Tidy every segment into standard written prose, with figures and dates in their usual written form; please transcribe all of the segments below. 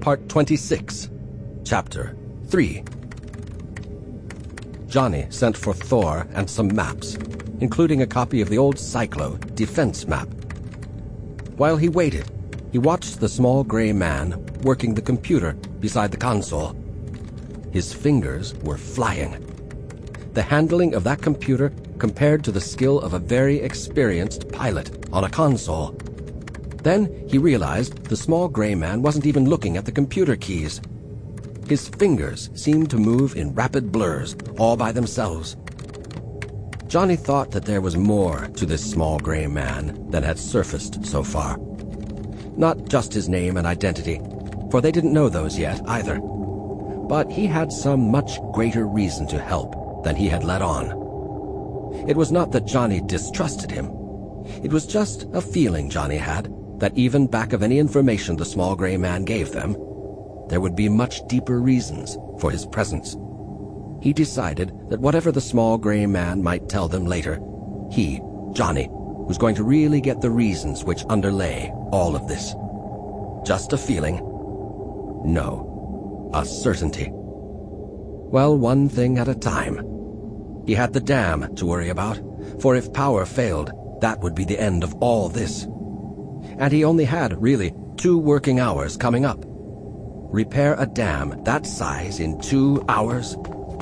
Part 26, Chapter 3. Johnny sent for Thor and some maps, including a copy of the old Cyclo defense map. While he waited, he watched the small gray man working the computer beside the console. His fingers were flying. The handling of that computer compared to the skill of a very experienced pilot on a console. Then he realized the small gray man wasn't even looking at the computer keys. His fingers seemed to move in rapid blurs, all by themselves. Johnny thought that there was more to this small gray man than had surfaced so far. Not just his name and identity, for they didn't know those yet either. But he had some much greater reason to help than he had let on. It was not that Johnny distrusted him. It was just a feeling Johnny had that even back of any information the small gray man gave them, there would be much deeper reasons for his presence. He decided that whatever the small gray man might tell them later, he, Johnny, was going to really get the reasons which underlay all of this. Just a feeling? No, a certainty. Well, one thing at a time. He had the dam to worry about, for if power failed, that would be the end of all this. And he only had, really, 2 working hours coming up. Repair a dam that size in 2 hours?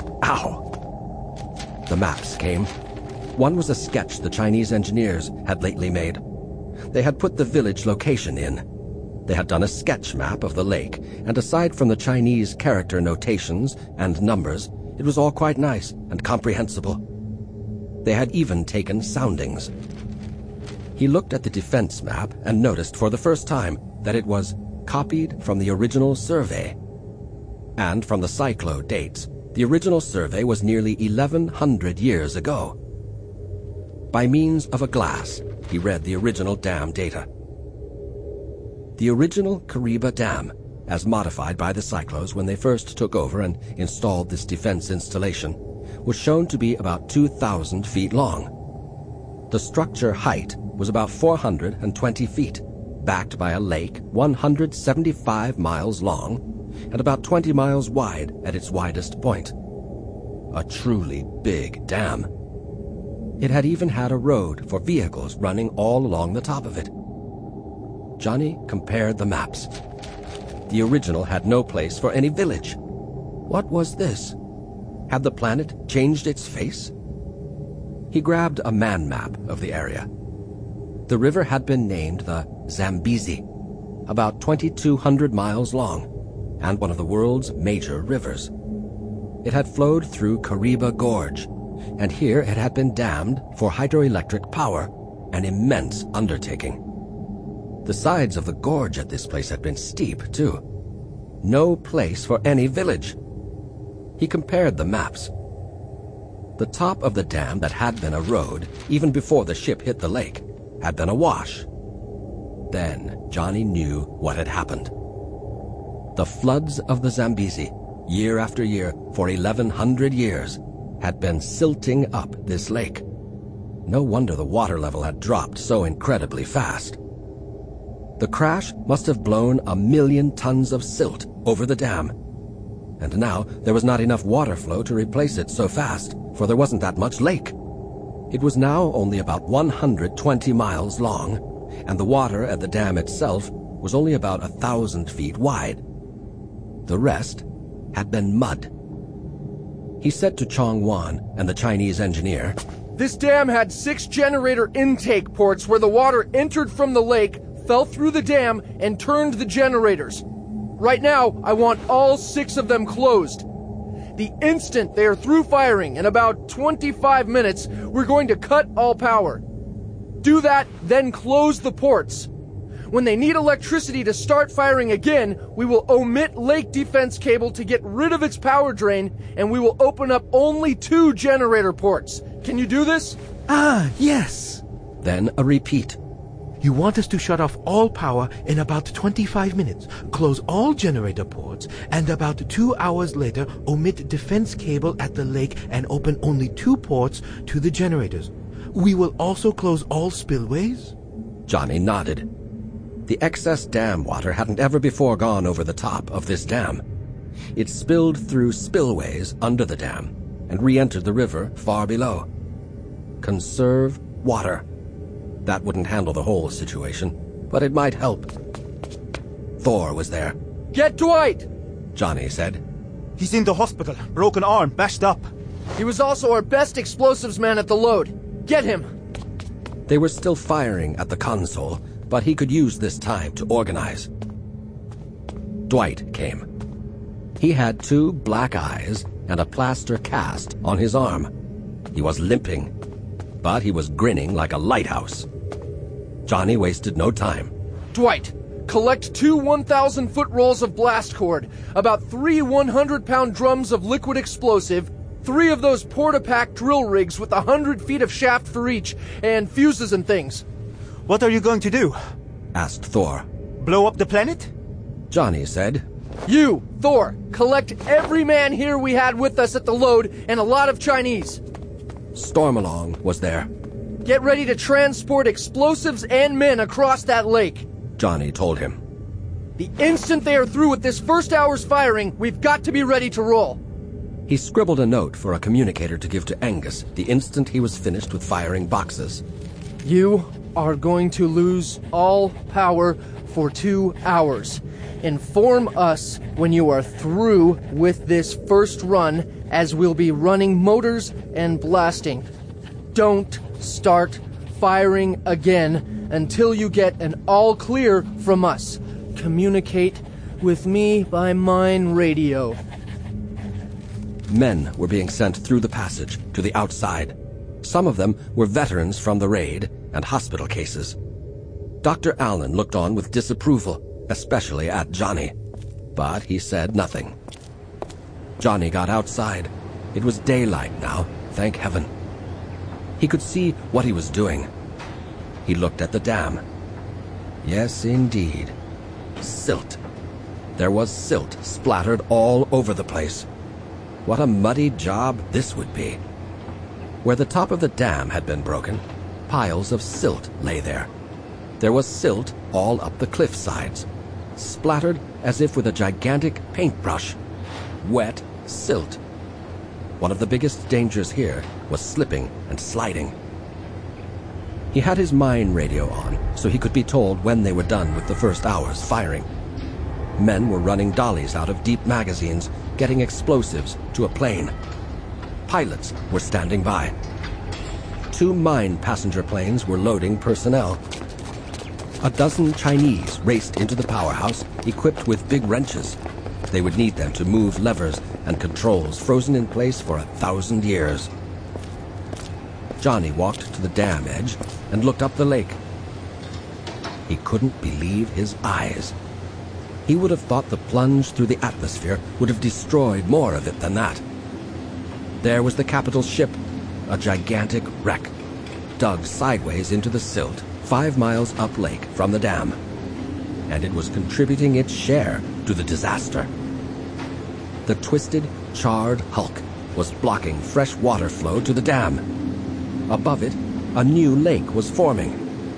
Ow! The maps came. One was a sketch the Chinese engineers had lately made. They had put the village location in. They had done a sketch map of the lake, and aside from the Chinese character notations and numbers, it was all quite nice and comprehensible. They had even taken soundings. He looked at the defense map and noticed for the first time that it was copied from the original survey. And from the Cyclo dates, the original survey was nearly 1,100 years ago. By means of a glass, he read the original dam data. The original Kariba Dam, as modified by the Cyclos when they first took over and installed this defense installation, was shown to be about 2,000 feet long. The structure height was about 420 feet, backed by a lake 175 miles long and about 20 miles wide at its widest point. A truly big dam. It had even had a road for vehicles running all along the top of it. Johnny compared the maps. The original had no place for any village. What was this? Had the planet changed its face? He grabbed a man map of the area. The river had been named the Zambezi, about 2,200 miles long, and one of the world's major rivers. It had flowed through Kariba Gorge, and here it had been dammed for hydroelectric power, an immense undertaking. The sides of the gorge at this place had been steep, too. No place for any village. He compared the maps. The top of the dam that had been a road, even before the ship hit the lake, had been awash. Then Johnny knew what had happened. The floods of the Zambezi, year after year, for 1,100 years, had been silting up this lake. No wonder the water level had dropped so incredibly fast. The crash must have blown 1,000,000 tons of silt over the dam. And now there was not enough water flow to replace it so fast, for there wasn't that much lake. It was now only about 120 miles long, and the water at the dam itself was only about 1,000 feet wide. The rest had been mud. He said to Chong Wan and the Chinese engineer, "This dam had 6 generator intake ports where the water entered from the lake, fell through the dam, and turned the generators. Right now, I want all 6 of them closed. The instant they are through firing, in about 25 minutes, we're going to cut all power. Do that, then close the ports. When they need electricity to start firing again, we will omit lake defense cable to get rid of its power drain, and we will open up only 2 generator ports. Can you do this?" Ah, yes. Then a repeat. You want us to shut off all power in about 25 minutes, close all generator ports, and about 2 hours later omit defense cable at the lake and open only 2 ports to the generators. We will also close all spillways? Johnny nodded. The excess dam water hadn't ever before gone over the top of this dam. It spilled through spillways under the dam and re-entered the river far below. Conserve water. That wouldn't handle the whole situation, but it might help. Thor was there. Get Dwight! Johnny said. He's in the hospital. Broken arm, bashed up. He was also our best explosives man at the load. Get him! They were still firing at the console, but he could use this time to organize. Dwight came. He had 2 black eyes and a plaster cast on his arm. He was limping, but he was grinning like a lighthouse. Johnny wasted no time. Dwight, collect 2 1,000-foot rolls of blast cord, about 3 100-pound drums of liquid explosive, 3 of those porta-pack drill rigs with 100 feet of shaft for each, and fuses and things. What are you going to do? Asked Thor. Blow up the planet? Johnny said. You, Thor, collect every man here we had with us at the load and a lot of Chinese. Stormalong was there. Get ready to transport explosives and men across that lake. Johnny told him. The instant they are through with this first hour's firing, we've got to be ready to roll. He scribbled a note for a communicator to give to Angus the instant he was finished with firing boxes. You are going to lose all power for 2 hours. Inform us when you are through with this first run, as we'll be running motors and blasting. Don't start firing again until you get an all clear from us. Communicate with me by mine radio. Men were being sent through the passage to the outside. Some of them were veterans from the raid and hospital cases. Dr. Allen looked on with disapproval, especially at Johnny, but he said nothing. Johnny got outside. It was daylight now, thank heaven. He could see what he was doing. He looked at the dam. Yes, indeed. Silt. There was silt splattered all over the place. What a muddy job this would be. Where the top of the dam had been broken, piles of silt lay there. There was silt all up the cliff sides, splattered as if with a gigantic paintbrush. Wet silt. One of the biggest dangers here was slipping and sliding. He had his mine radio on, so he could be told when they were done with the first hour's firing. Men were running dollies out of deep magazines, getting explosives to a plane. Pilots were standing by. 2 mine passenger planes were loading personnel. A dozen Chinese raced into the powerhouse, equipped with big wrenches. They would need them to move levers and controls frozen in place for 1,000 years. Johnny walked to the dam edge and looked up the lake. He couldn't believe his eyes. He would have thought the plunge through the atmosphere would have destroyed more of it than that. There was the capital ship, a gigantic wreck, dug sideways into the silt 5 miles up lake from the dam. And it was contributing its share to the disaster. The twisted, charred hulk was blocking fresh water flow to the dam. Above it, a new lake was forming.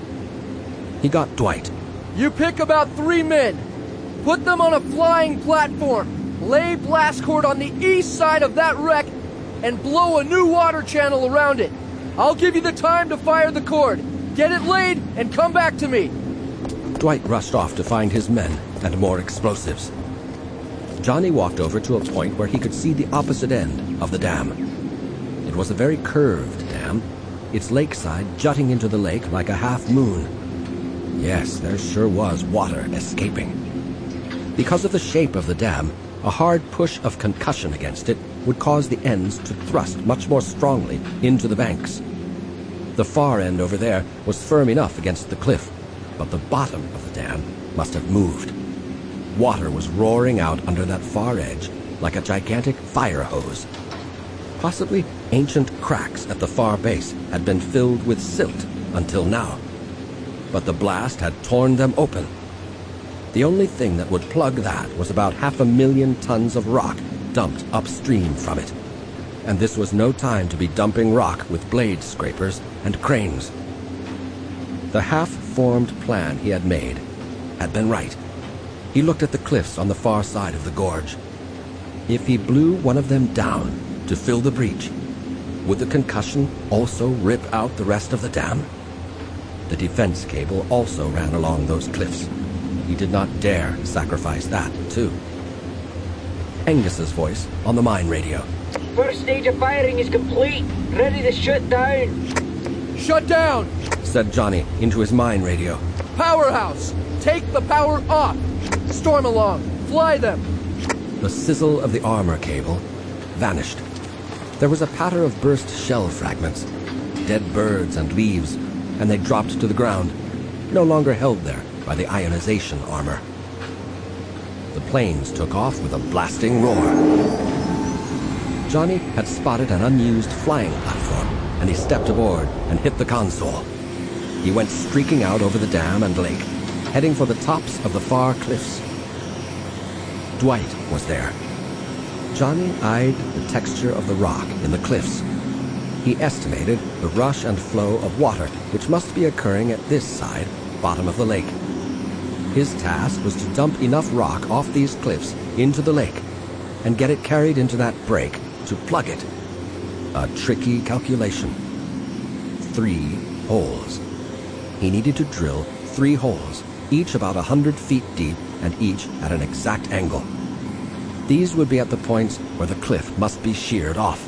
He got Dwight. You pick about 3 men. Put them on a flying platform. Lay blast cord on the east side of that wreck and blow a new water channel around it. I'll give you the time to fire the cord. Get it laid and come back to me. Dwight rushed off to find his men and more explosives. Johnny walked over to a point where he could see the opposite end of the dam. It was a very curved dam, its lakeside jutting into the lake like a half moon. Yes, there sure was water escaping. Because of the shape of the dam, a hard push of concussion against it would cause the ends to thrust much more strongly into the banks. The far end over there was firm enough against the cliff, but the bottom of the dam must have moved. Water was roaring out under that far edge like a gigantic fire hose. Possibly ancient cracks at the far base had been filled with silt until now, but the blast had torn them open. The only thing that would plug that was about 500,000 tons of rock dumped upstream from it. And this was no time to be dumping rock with blade scrapers and cranes. The half-formed plan he had made had been right. He looked at the cliffs on the far side of the gorge. If he blew one of them down to fill the breach, would the concussion also rip out the rest of the dam? The defense cable also ran along those cliffs. He did not dare sacrifice that, too. Angus's voice on the mine radio. First stage of firing is complete. Ready to shut down. Shut down! Said Johnny into his mine radio. Powerhouse! Take the power off! Storm along! Fly them! The sizzle of the armor cable vanished. There was a patter of burst shell fragments, dead birds and leaves, and they dropped to the ground, no longer held there by the ionization armor. The planes took off with a blasting roar. Johnny had spotted an unused flying platform, and he stepped aboard and hit the console. He went streaking out over the dam and lake, heading for the tops of the far cliffs. Dwight was there. Johnny eyed the texture of the rock in the cliffs. He estimated the rush and flow of water which must be occurring at this side, bottom of the lake. His task was to dump enough rock off these cliffs into the lake and get it carried into that break to plug it. A tricky calculation. 3 holes. He needed to drill 3 holes, each about 100 feet deep and each at an exact angle. These would be at the points where the cliff must be sheared off.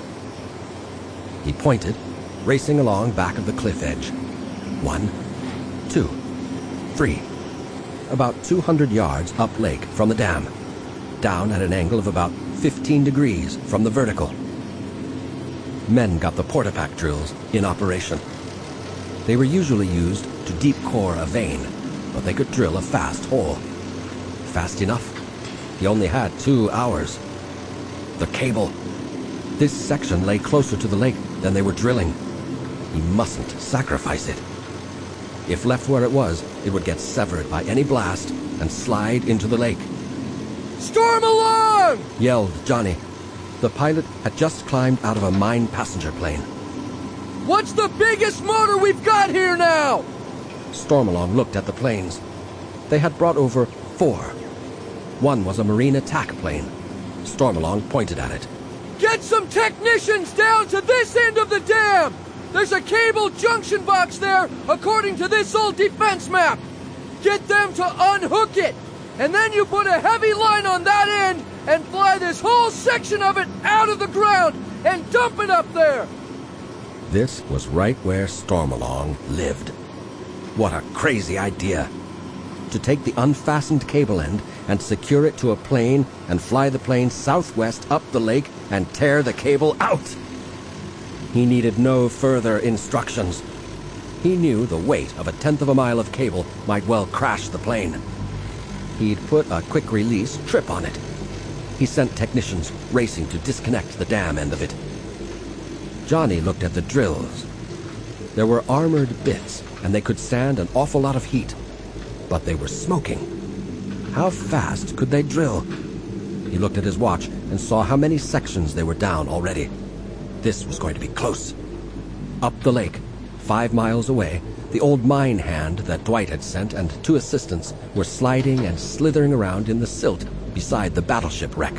He pointed, racing along back of the cliff edge. 1, 2, 3. About 200 yards up lake from the dam, down at an angle of about 15 degrees from the vertical. Men got the Portapac drills in operation. They were usually used to deep core a vein, but they could drill a fast hole. Fast enough. He only had 2 hours. The cable. This section lay closer to the lake than they were drilling. He mustn't sacrifice it. If left where it was, it would get severed by any blast and slide into the lake. Storm along! Yelled Johnny. The pilot had just climbed out of a mine passenger plane. What's the biggest motor we've got here now? Stormalong looked at the planes. They had brought over 4. One was a marine attack plane. Stormalong pointed at it. Get some technicians down to this end of the dam! There's a cable junction box there, according to this old defense map! Get them to unhook it! And then you put a heavy line on that end and fly this whole section of it out of the ground and dump it up there! This was right where Stormalong lived. What a crazy idea! To take the unfastened cable end and secure it to a plane and fly the plane southwest up the lake and tear the cable out. He needed no further instructions. He knew the weight of 1/10 of a mile of cable might well crash the plane. He'd put a quick-release trip on it. He sent technicians racing to disconnect the dam end of it. Johnny looked at the drills. There were armored bits, and they could stand an awful lot of heat. But they were smoking. How fast could they drill? He looked at his watch and saw how many sections they were down already. This was going to be close. Up the lake, 5 miles away, the old mine hand that Dwight had sent and 2 assistants were sliding and slithering around in the silt beside the battleship wreck.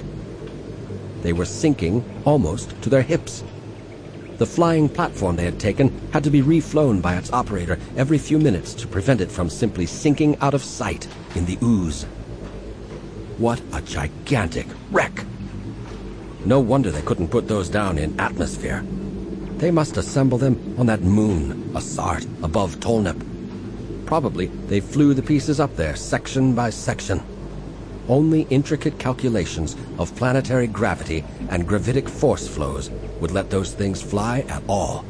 They were sinking almost to their hips. The flying platform they had taken had to be reflown by its operator every few minutes to prevent it from simply sinking out of sight in the ooze. What a gigantic wreck! No wonder they couldn't put those down in atmosphere. They must assemble them on that moon, Asart, above Tolnep. Probably they flew the pieces up there section by section. Only intricate calculations of planetary gravity and gravitic force flows would let those things fly at all.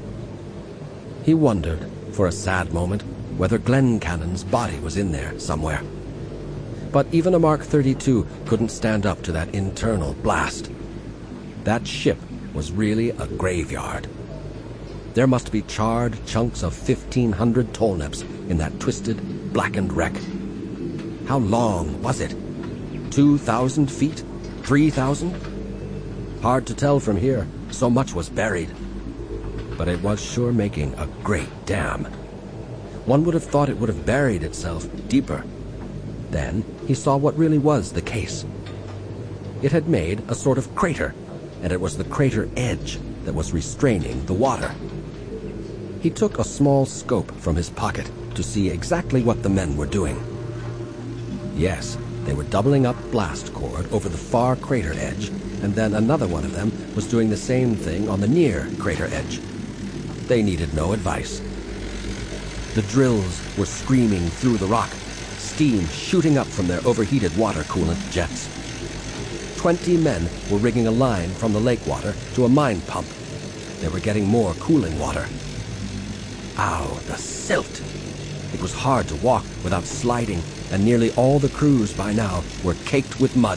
He wondered, for a sad moment, whether Glencannon's body was in there somewhere. But even a Mark 32 couldn't stand up to that internal blast. That ship was really a graveyard. There must be charred chunks of 1,500 Tolneps in that twisted, blackened wreck. How long was it? 2,000 feet? 3,000? Hard to tell from here, so much was buried. But it was sure making a great dam. One would have thought it would have buried itself deeper. Then he saw what really was the case. It had made a sort of crater, and it was the crater edge that was restraining the water. He took a small scope from his pocket to see exactly what the men were doing. Yes, they were doubling up blast cord over the far crater edge, and then another one of them was doing the same thing on the near crater edge. They needed no advice. The drills were screaming through the rock, steam shooting up from their overheated water coolant jets. 20 men were rigging a line from the lake water to a mine pump. They were getting more cooling water. Ow, the silt! It was hard to walk without sliding, and nearly all the crews by now were caked with mud.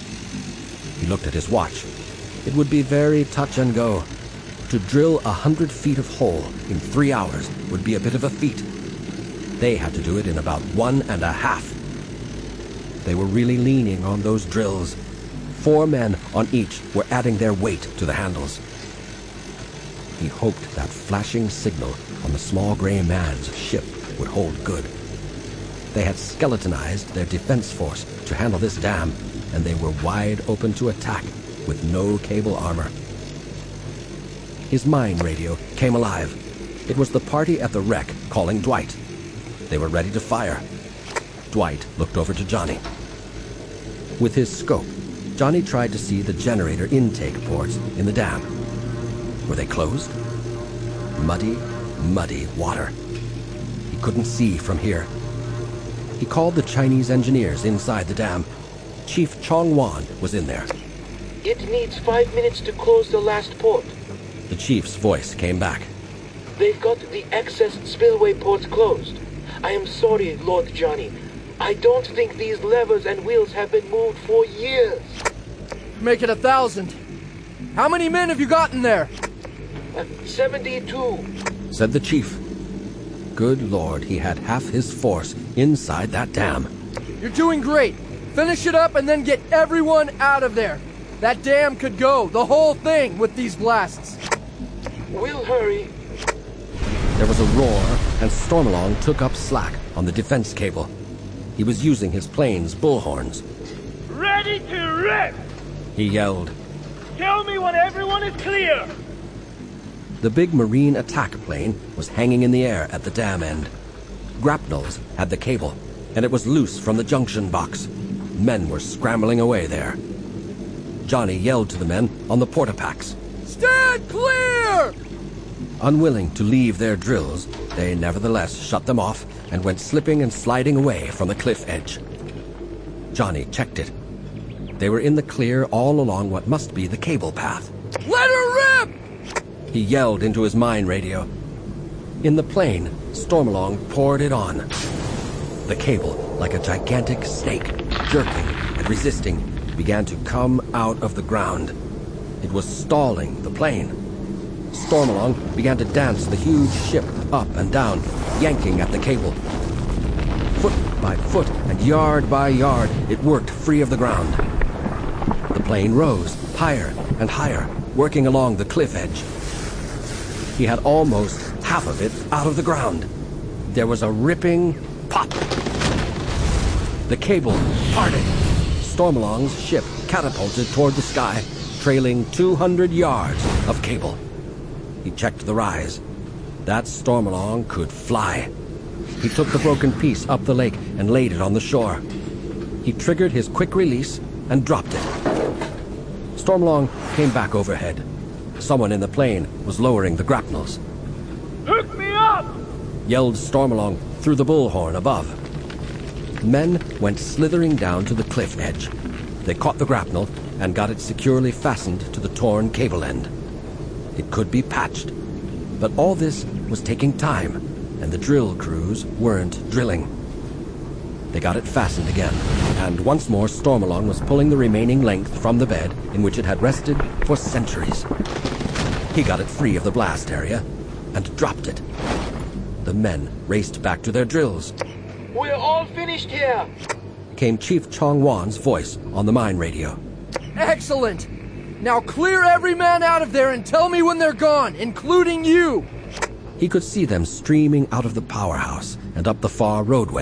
He looked at his watch. It would be very touch and go. To drill 100 feet of hole in 3 hours would be a bit of a feat. They had to do it in about 1.5. They were really leaning on those drills. 4 men on each were adding their weight to the handles. He hoped that flashing signal on the small gray man's ship would hold good. They had skeletonized their defense force to handle this dam, and they were wide open to attack with no cable armor. His mine radio came alive. It was the party at the wreck calling Dwight. They were ready to fire. Dwight looked over to Johnny. With his scope, Johnny tried to see the generator intake ports in the dam. Were they closed? Muddy, muddy water. He couldn't see from here. He called the Chinese engineers inside the dam. Chief Chong Wan was in there. It needs 5 minutes to close the last port. The chief's voice came back. They've got the excess spillway ports closed. I am sorry, Lord Johnny. I don't think these levers and wheels have been moved for years. Make it 1,000. How many men have you got in there? 72. Said the chief. Good Lord, he had half his force inside that dam. You're doing great. Finish it up and then get everyone out of there. That dam could go, the whole thing, with these blasts. We'll hurry. There was a roar, and Stormalong took up slack on the defense cable. He was using his plane's bullhorns. Ready to rip! He yelled. Tell me when everyone is clear! The big marine attack plane was hanging in the air at the dam end. Grapnels had the cable, and it was loose from the junction box. Men were scrambling away there. Johnny yelled to the men on the porta-packs. Stand clear! Unwilling to leave their drills, they nevertheless shut them off and went slipping and sliding away from the cliff edge. Johnny checked it. They were in the clear all along what must be the cable path. Let her rip! He yelled into his mine radio. In the plane, Stormalong poured it on. The cable, like a gigantic snake, jerking and resisting, began to come out of the ground. It was stalling the plane. Stormalong began to dance the huge ship up and down, yanking at the cable. Foot by foot and yard by yard, it worked free of the ground. The plane rose higher and higher, working along the cliff edge. He had almost half of it out of the ground. There was a ripping pop. The cable parted. Stormalong's ship catapulted toward the sky, trailing 200 yards of cable. He checked the rise. That Stormalong could fly. He took the broken piece up the lake and laid it on the shore. He triggered his quick release and dropped it. Stormalong came back overhead. Someone in the plane was lowering the grapnels. Hook me up! Yelled Stormalong through the bullhorn above. Men went slithering down to the cliff edge. They caught the grapnel and got it securely fastened to the torn cable end. It could be patched, but all this was taking time, and the drill crews weren't drilling. They got it fastened again, and once more Stormalong was pulling the remaining length from the bed in which it had rested for centuries. He got it free of the blast area and dropped it. The men raced back to their drills. We're all finished here! Came Chief Chong Wan's voice on the mine radio. Excellent! Now clear every man out of there and tell me when they're gone, including you! He could see them streaming out of the powerhouse and up the far roadway,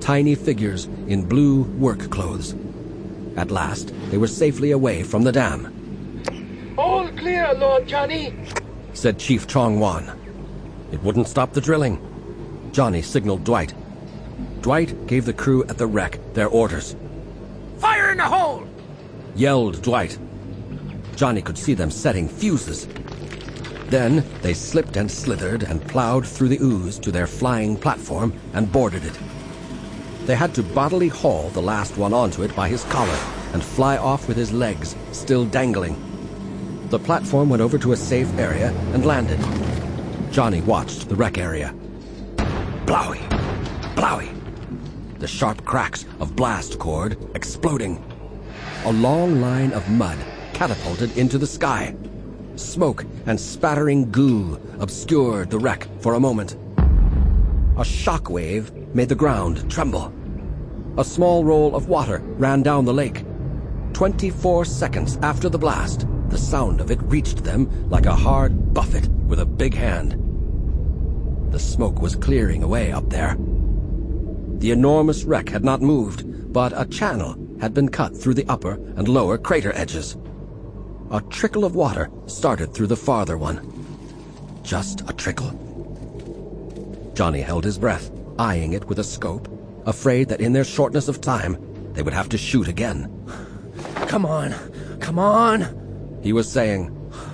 tiny figures in blue work clothes. At last, they were safely away from the dam. All clear, Lord Johnny. Said Chief Chong-Wan. It wouldn't stop the drilling. Johnny signaled Dwight. Dwight gave the crew at the wreck their orders. Fire in the hole! Yelled Dwight. Johnny could see them setting fuses. Then they slipped and slithered and plowed through the ooze to their flying platform and boarded it. They had to bodily haul the last one onto it by his collar and fly off with his legs still dangling. The platform went over to a safe area and landed. Johnny watched the wreck area. Blowy! Blowy! The sharp cracks of blast cord exploding. A long line of mud catapulted into the sky. Smoke and spattering goo obscured the wreck for a moment. A shock wave made the ground tremble. A small roll of water ran down the lake. 24 seconds after the blast, the sound of it reached them like a hard buffet with a big hand. The smoke was clearing away up there. The enormous wreck had not moved, but a channel had been cut through the upper and lower crater edges. A trickle of water started through the farther one. Just a trickle. Johnny held his breath, eyeing it with a scope, afraid that in their shortness of time, they would have to shoot again. Come on, come on, he was saying.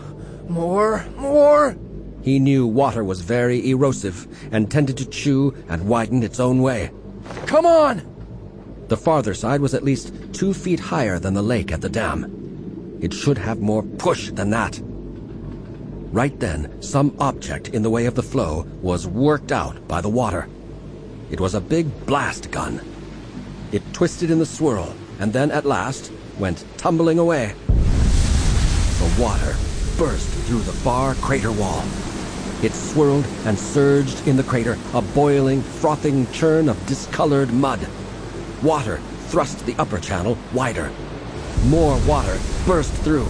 More. He knew water was very erosive and tended to chew and widen its own way. Come on! The farther side was at least 2 feet higher than the lake at the dam. It should have more push than that. Right then, some object in the way of the flow was worked out by the water. It was a big blast gun. It twisted in the swirl, and then at last went tumbling away. The water burst through the far crater wall. It swirled and surged in the crater, a boiling, frothing churn of discolored mud. Water thrust the upper channel wider. More water burst through.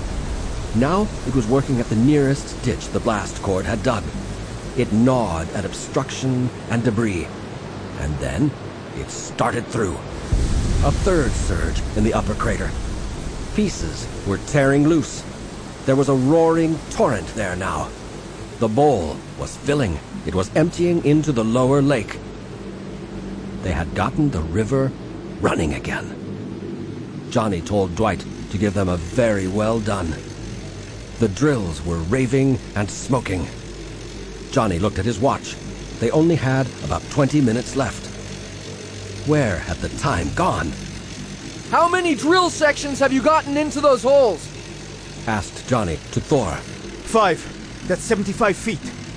Now it was working at the nearest ditch the blast cord had dug. It gnawed at obstruction and debris. And then it started through. A third surge in the upper crater. Pieces were tearing loose. There was a roaring torrent there now. The bowl was filling. It was emptying into the lower lake. They had gotten the river running again. Johnny told Dwight to give them a very well done. The drills were raving and smoking. Johnny looked at his watch. They only had about 20 minutes left. Where had the time gone? How many drill sections have you gotten into those holes? Asked Johnny to Thor. 5. That's 75 feet.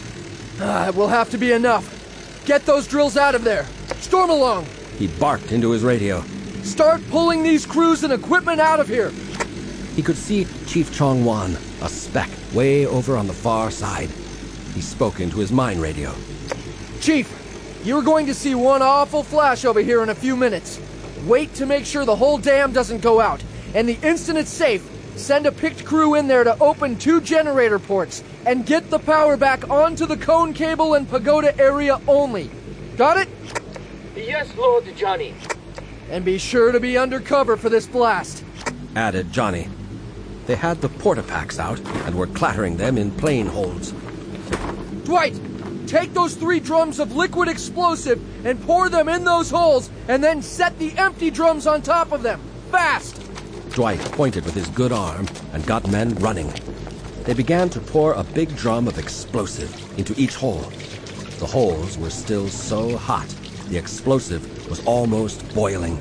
It will have to be enough. Get those drills out of there. Storm along. He barked into his radio. Start pulling these crews and equipment out of here. He could see Chief Chong-Wan, a speck way over on the far side. He spoke into his mine radio. Chief, you're going to see one awful flash over here in a few minutes. Wait to make sure the whole dam doesn't go out. And the instant it's safe, send a picked crew in there to open 2 generator ports and get the power back onto the cone cable and pagoda area only. Got it? Yes, Lord Johnny. And be sure to be under cover for this blast. Added Johnny. They had the porta-packs out and were clattering them in plane holds. Dwight, take those 3 drums of liquid explosive and pour them in those holes and then set the empty drums on top of them. Fast! Dwight pointed with his good arm and got men running. They began to pour a big drum of explosive into each hole. The holes were still so hot, the explosive was almost boiling.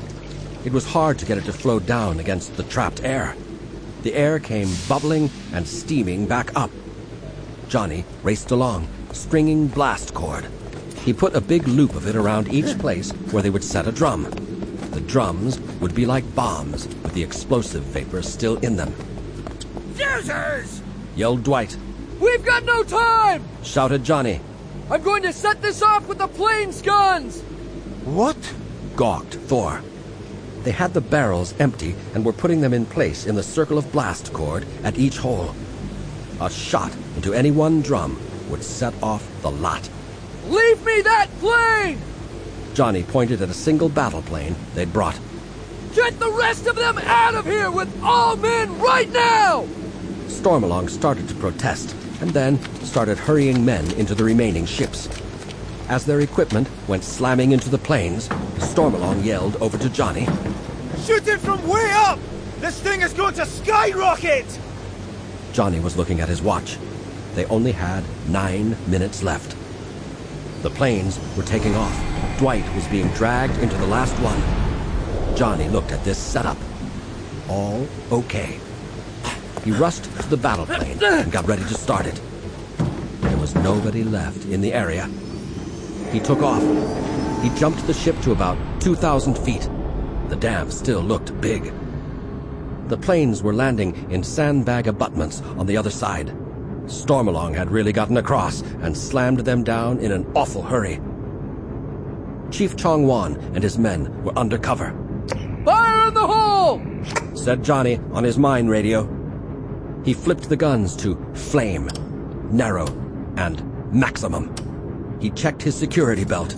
It was hard to get it to flow down against the trapped air. The air came bubbling and steaming back up. Johnny raced along, stringing blast cord. He put a big loop of it around each place where they would set a drum. The drums would be like bombs, with the explosive vapor still in them. Users! Yelled Dwight. We've got no time! Shouted Johnny. I'm going to set this off with the plane's guns! What? Gawked Thor. They had the barrels empty and were putting them in place in the circle of blast cord at each hole. A shot into any one drum would set off the lot. Leave me that plane! Johnny pointed at a single battle plane they'd brought. Get the rest of them out of here with all men right now! Stormalong started to protest, and then started hurrying men into the remaining ships. As their equipment went slamming into the planes, Stormalong yelled over to Johnny. Shoot it from way up! This thing is going to skyrocket! Johnny was looking at his watch. They only had 9 minutes left. The planes were taking off. Dwight was being dragged into the last one. Johnny looked at this setup. All okay. He rushed to the battle plane and got ready to start it. There was nobody left in the area. He took off. He jumped the ship to about 2,000 feet. The dam still looked big. The planes were landing in sandbag abutments on the other side. Stormalong had really gotten across and slammed them down in an awful hurry. Chief Chong Wan and his men were under cover. Fire in the hole! Said Johnny on his mine radio. He flipped the guns to Flame, Narrow, and Maximum. He checked his security belt.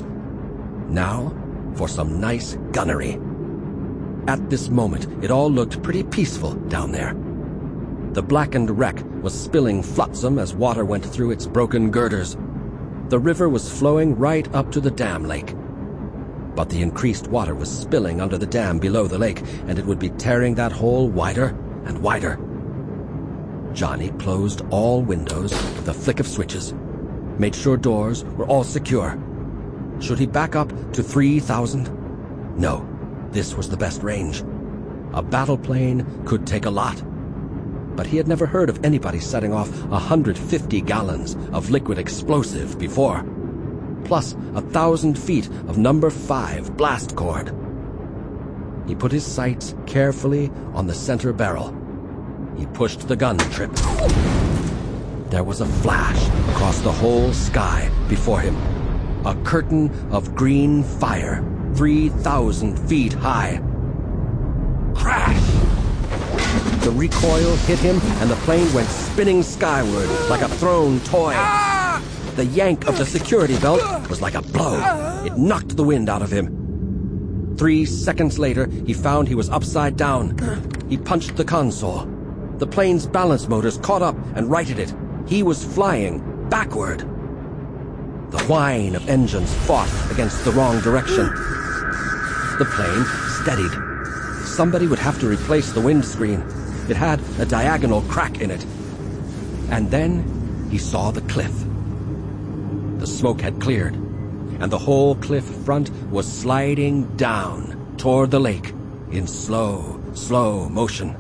Now for some nice gunnery. At this moment, it all looked pretty peaceful down there. The blackened wreck was spilling flotsam as water went through its broken girders. The river was flowing right up to the dam lake. But the increased water was spilling under the dam below the lake, and it would be tearing that hole wider and wider. Johnny closed all windows with a flick of switches, made sure doors were all secure. Should he back up to 3,000? No, this was the best range. A battle plane could take a lot. But he had never heard of anybody setting off 150 gallons of liquid explosive before, plus 1,000 feet of number 5 blast cord. He put his sights carefully on the center barrel. He pushed the gun trip. There was a flash across the whole sky before him. A curtain of green fire, 3,000 feet high. Crash! The recoil hit him, and the plane went spinning skyward like a thrown toy. The yank of the security belt was like a blow. It knocked the wind out of him. 3 seconds later, he found he was upside down. He punched the console. The plane's balance motors caught up and righted it. He was flying backward. The whine of engines fought against the wrong direction. The plane steadied. Somebody would have to replace the windscreen. It had a diagonal crack in it. And then he saw the cliff. The smoke had cleared, and the whole cliff front was sliding down toward the lake in slow, slow motion.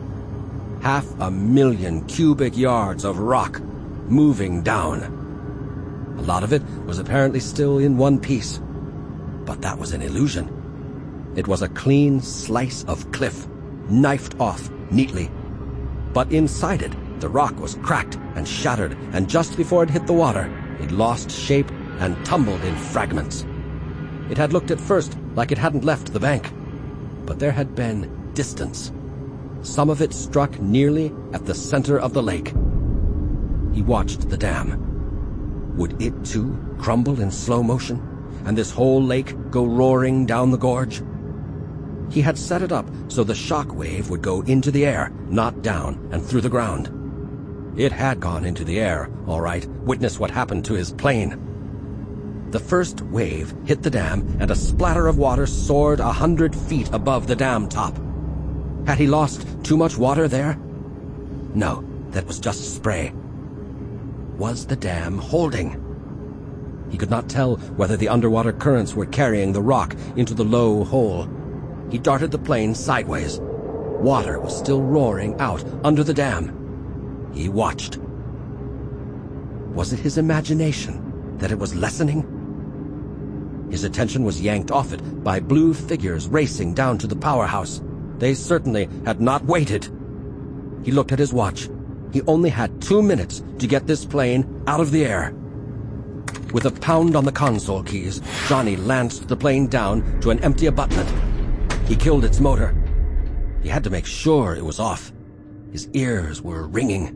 500,000 cubic yards of rock moving down. A lot of it was apparently still in one piece, but that was an illusion. It was a clean slice of cliff, knifed off neatly. But inside it, the rock was cracked and shattered, and just before it hit the water, it lost shape and tumbled in fragments. It had looked at first like it hadn't left the bank, but there had been distance. Some of it struck nearly at the center of the lake. He watched the dam. Would it too crumble in slow motion, and this whole lake go roaring down the gorge? He had set it up so the shock wave would go into the air, not down and through the ground. It had gone into the air, all right. Witness what happened to his plane. The first wave hit the dam, and a splatter of water soared 100 feet above the dam top. Had he lost too much water there? No, that was just spray. Was the dam holding? He could not tell whether the underwater currents were carrying the rock into the low hole. He darted the plane sideways. Water was still roaring out under the dam. He watched. Was it his imagination that it was lessening? His attention was yanked off it by blue figures racing down to the powerhouse. They certainly had not waited. He looked at his watch. He only had 2 minutes to get this plane out of the air. With a pound on the console keys, Johnny lanced the plane down to an empty abutment. He killed its motor. He had to make sure it was off. His ears were ringing.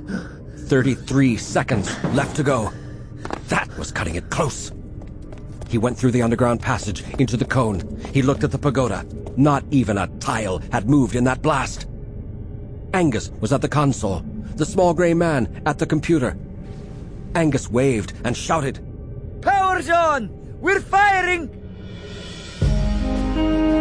33 seconds left to go. That was cutting it close. He went through the underground passage into the cone. He looked at the pagoda. Not even a tile had moved in that blast. Angus was at the console, the small gray man at the computer. Angus waved and shouted, Power's on! We're firing!